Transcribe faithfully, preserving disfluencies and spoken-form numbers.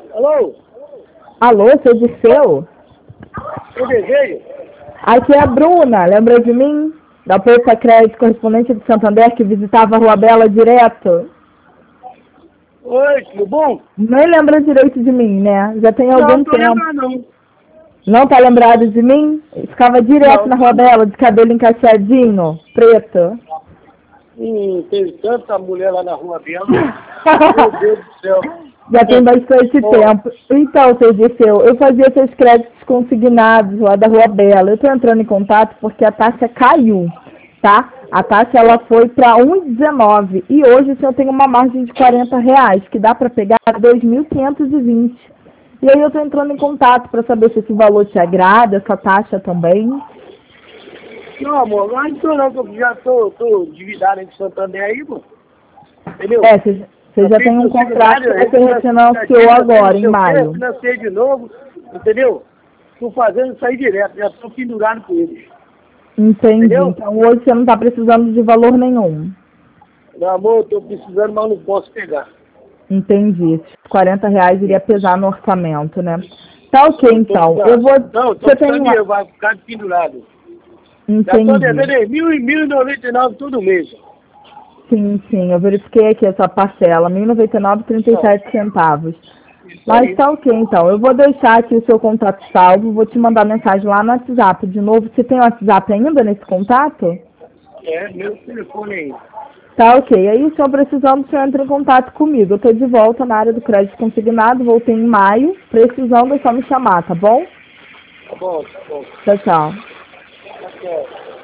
Alô? Alô, seu Dirceu? Eu desejo? Aqui é a Bruna, lembra de mim? Da Poupa Crédito, correspondente de Santander, que visitava a Rua Bela direto? Oi, tudo bom? Nem lembra direito de mim, né? Já tem algum Não, tô tempo. lembrando não. Não tá lembrado de mim? Ficava direto Não. na Rua Bela, de cabelo encaixadinho, preto. Hum, teve tanta mulher lá na Rua Bela. Meu Deus do céu. Já tem bastante Bom, tempo. Então, seu Dirceu, eu fazia seus créditos consignados lá da Rua Bela. Eu estou entrando em contato porque a taxa caiu, tá? A taxa ela foi para um vírgula dezenove e hoje o senhor tem uma margem de quarenta reais, que dá para pegar dois mil quinhentos e vinte. E aí eu estou entrando em contato para saber se esse valor te agrada, essa taxa também. não, amor, não estou não, que eu já tô, tô endividado entre Santander aí, pô. Entendeu? É, você você já tem um contrato que você refinanciou agora, em maio. Financei de novo, entendeu? Estou fazendo isso aí direto, já estou pendurado com eles. Entendi. Entendeu? Então hoje você não está precisando de valor nenhum. Meu amor, estou precisando, mas não posso pegar. Entendi. Esses quarenta reais iria pesar no orçamento, né? Tá ok, Eu tô então. precisando- Eu vou... Não, estou Você tem precisando uma... de vai ficar pendurado. Já estou devendo Entendi. aí mil e mil e noventa e nove todo mês. Sim, sim. Eu verifiquei aqui essa parcela. mil e noventa e nove vírgula trinta e sete centavos. Isso Mas aí. tá ok, então. Eu vou deixar aqui o seu contato salvo. Vou te mandar mensagem lá no WhatsApp. De novo, você tem o WhatsApp ainda nesse contato? É, meu telefone aí. Tá ok. Aí, se eu precisando, você entra em contato comigo. Eu estou de volta na área do crédito consignado. Voltei em maio. Precisando, é só me chamar, tá bom? Tá bom, tá bom. Tchau, tchau. Tá certo.